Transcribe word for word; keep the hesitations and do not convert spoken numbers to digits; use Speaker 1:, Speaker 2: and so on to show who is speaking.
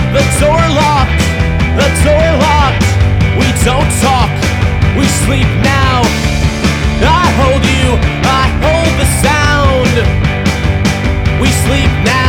Speaker 1: The door locked, the door locked. We don't talk, we sleep now. I hold you, I hold the sound. We sleep now.